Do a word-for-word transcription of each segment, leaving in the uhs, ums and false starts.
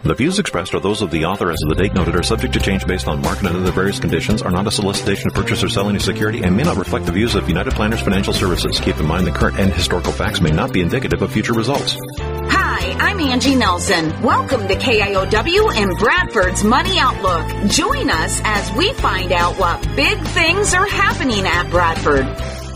The views expressed are those of the author as of the date noted, are subject to change based on market and other various conditions, are not a solicitation to purchase or sell any security, and may not reflect the views of United Planners Financial Services. Keep in mind that current and historical facts may not be indicative of future results. Hi, I'm Angie Nelson. Welcome to K I O W and Bradford's Money Outlook. Join us as we find out what big things are happening at Bradford.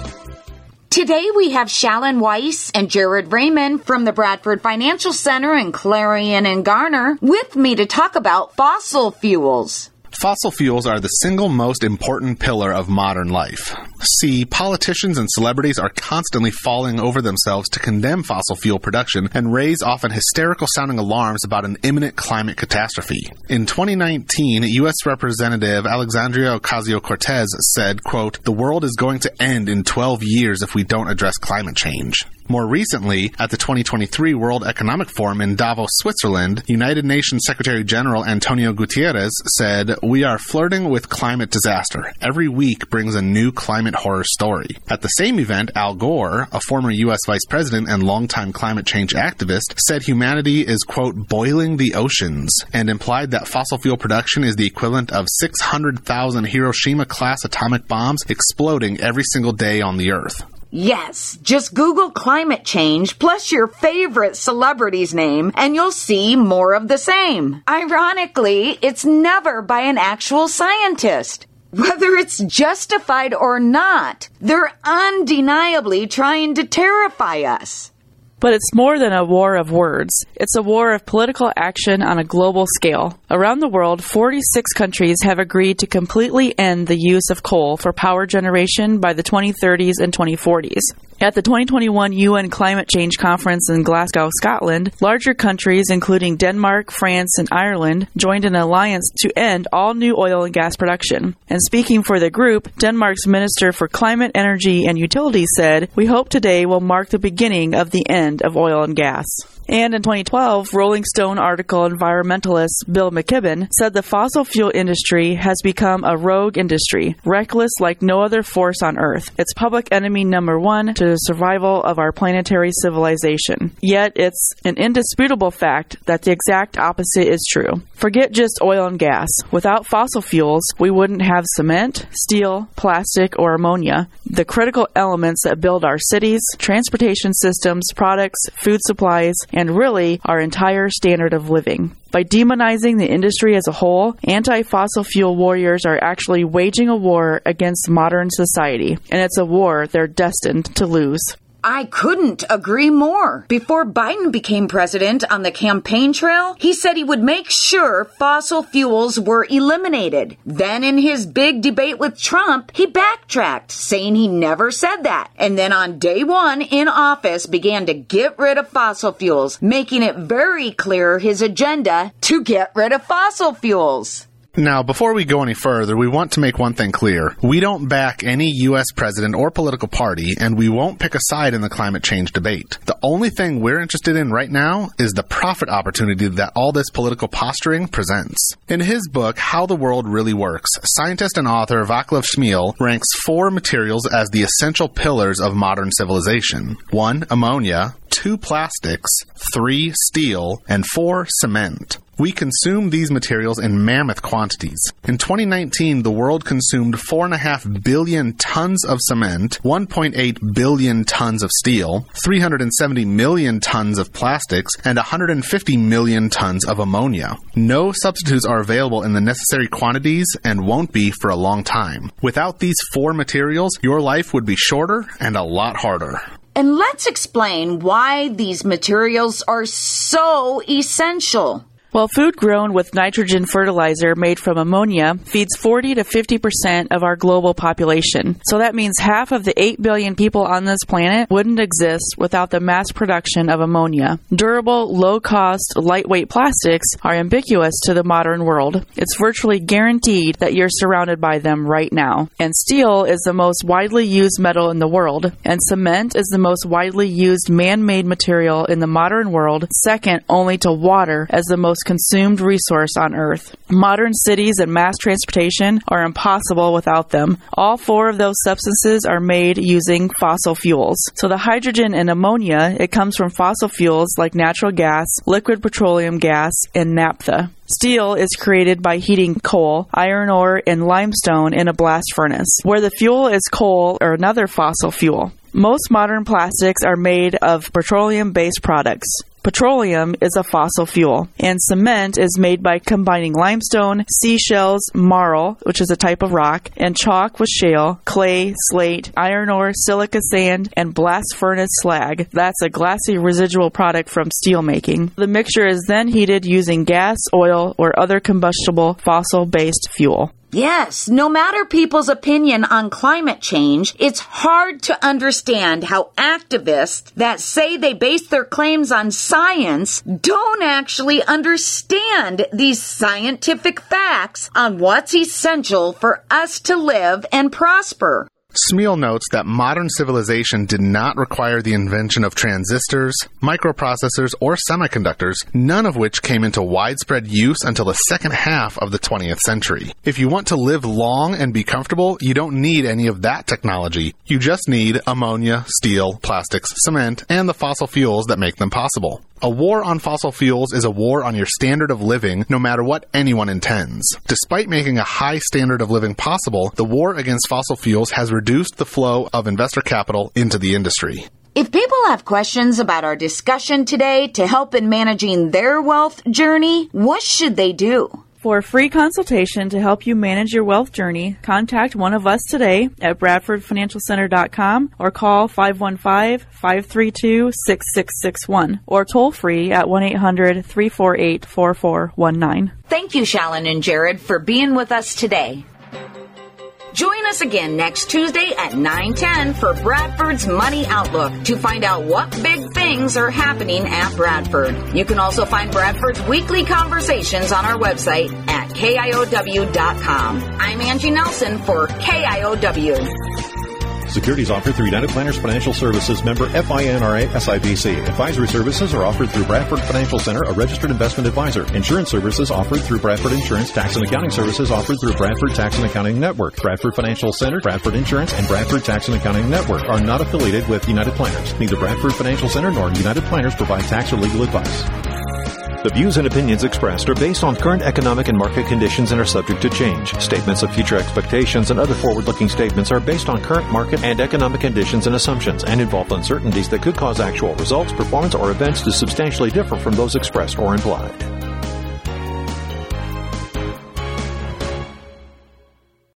Today we have Shalyn Weiss and Jared Raymond from the Bradford Financial Center and Clarion and Garner with me to talk about fossil fuels. Fossil fuels are the single most important pillar of modern life. See, politicians and celebrities are constantly falling over themselves to condemn fossil fuel production and raise often hysterical-sounding alarms about an imminent climate catastrophe. In twenty nineteen, U S Representative Alexandria Ocasio-Cortez said, quote, "The world is going to end in twelve years if we don't address climate change." More recently, at the twenty twenty-three World Economic Forum in Davos, Switzerland, United Nations Secretary General Antonio Guterres said, "We are flirting with climate disaster. Every week brings a new climate horror story." At the same event, Al Gore, a former U S vice president and longtime climate change activist, said humanity is, quote, "boiling the oceans," and implied that fossil fuel production is the equivalent of six hundred thousand Hiroshima-class atomic bombs exploding every single day on the Earth. Yes, just Google climate change plus your favorite celebrity's name and you'll see more of the same. Ironically, it's never by an actual scientist. Whether it's justified or not, they're undeniably trying to terrify us. But it's more than a war of words. It's a war of political action on a global scale. Around the world, forty-six countries have agreed to completely end the use of coal for power generation by the twenty thirties and twenty forties. At the twenty twenty-one U N Climate Change Conference in Glasgow, Scotland, larger countries including Denmark, France, and Ireland joined an alliance to end all new oil and gas production. And speaking for the group, Denmark's Minister for Climate, Energy, and Utilities said, "We hope today will mark the beginning of the end of oil and gas." And in twenty twelve, Rolling Stone article environmentalist Bill McKibben said the fossil fuel industry has become a rogue industry, reckless like no other force on Earth. It's public enemy number one to the survival of our planetary civilization. Yet it's an indisputable fact that the exact opposite is true. Forget just oil and gas. Without fossil fuels, we wouldn't have cement, steel, plastic, or ammonia, the critical elements that build our cities, transportation systems, products, food supplies, and really our entire standard of living. By demonizing the industry as a whole, anti-fossil fuel warriors are actually waging a war against modern society, and it's a war they're destined to lose. I couldn't agree more. Before Biden became president on the campaign trail, he said he would make sure fossil fuels were eliminated. Then in his big debate with Trump, he backtracked, saying he never said that. And then on day one in office began to get rid of fossil fuels, making it very clear his agenda to get rid of fossil fuels. Now, before we go any further, we want to make one thing clear. We don't back any U S president or political party, and we won't pick a side in the climate change debate. The only thing we're interested in right now is the profit opportunity that all this political posturing presents. In his book, How the World Really Works, scientist and author Vaclav Smil ranks four materials as the essential pillars of modern civilization. One, ammonia. Two, plastics. Three, steel. And four, cement. We consume these materials in mammoth quantities. In twenty nineteen, the world consumed four point five billion tons of cement, one point eight billion tons of steel, three hundred seventy million tons of plastics, and one hundred fifty million tons of ammonia. No substitutes are available in the necessary quantities and won't be for a long time. Without these four materials, your life would be shorter and a lot harder. And let's explain why these materials are so essential. Well, food grown with nitrogen fertilizer made from ammonia feeds forty to fifty percent of our global population. So that means half of the eight billion people on this planet wouldn't exist without the mass production of ammonia. Durable, low-cost, lightweight plastics are ubiquitous to the modern world. It's virtually guaranteed that you're surrounded by them right now. And steel is the most widely used metal in the world, and cement is the most widely used man-made material in the modern world, second only to water as the most most consumed resource on Earth. Modern cities and mass transportation are impossible without them. All four of those substances are made using fossil fuels. So the hydrogen and ammonia, it comes from fossil fuels like natural gas, liquid petroleum gas, and naphtha. Steel is created by heating coal, iron ore, and limestone in a blast furnace, where the fuel is coal or another fossil fuel. Most modern plastics are made of petroleum-based products. Petroleum is a fossil fuel, and cement is made by combining limestone, seashells, marl, which is a type of rock, and chalk with shale, clay, slate, iron ore, silica sand, and blast furnace slag. That's a glassy residual product from steel making. The mixture is then heated using gas, oil, or other combustible fossil-based fuel. Yes, no matter people's opinion on climate change, it's hard to understand how activists that say they base their claims on science don't actually understand these scientific facts on what's essential for us to live and prosper. Smil notes that modern civilization did not require the invention of transistors, microprocessors, or semiconductors, none of which came into widespread use until the second half of the twentieth century. If you want to live long and be comfortable, you don't need any of that technology. You just need ammonia, steel, plastics, cement, and the fossil fuels that make them possible. A war on fossil fuels is a war on your standard of living, no matter what anyone intends. Despite making a high standard of living possible, the war against fossil fuels has reduced the flow of investor capital into the industry. If people have questions about our discussion today to help in managing their wealth journey, what should they do? For a free consultation to help you manage your wealth journey, contact one of us today at bradford financial center dot com or call five one five, five three two, six six six one or toll free at one eight hundred, three four eight, four four one nine. Thank you, Shalyn and Jared, for being with us today. Join us again next Tuesday at nine ten for Bradford's Money Outlook to find out what big things are happening at Bradford. You can also find Bradford's weekly conversations on our website at K I O W dot com. I'm Angie Nelson for K I O W. Securities offered through United Planners Financial Services, member F I N R A S I B C. Advisory services are offered through Bradford Financial Center, a registered investment advisor. Insurance services offered through Bradford Insurance. Tax and accounting services offered through Bradford Tax and Accounting Network. Bradford Financial Center, Bradford Insurance, and Bradford Tax and Accounting Network are not affiliated with United Planners. Neither Bradford Financial Center nor United Planners provide tax or legal advice. The views and opinions expressed are based on current economic and market conditions and are subject to change. Statements of future expectations and other forward-looking statements are based on current market and economic conditions and assumptions and involve uncertainties that could cause actual results, performance, or events to substantially differ from those expressed or implied.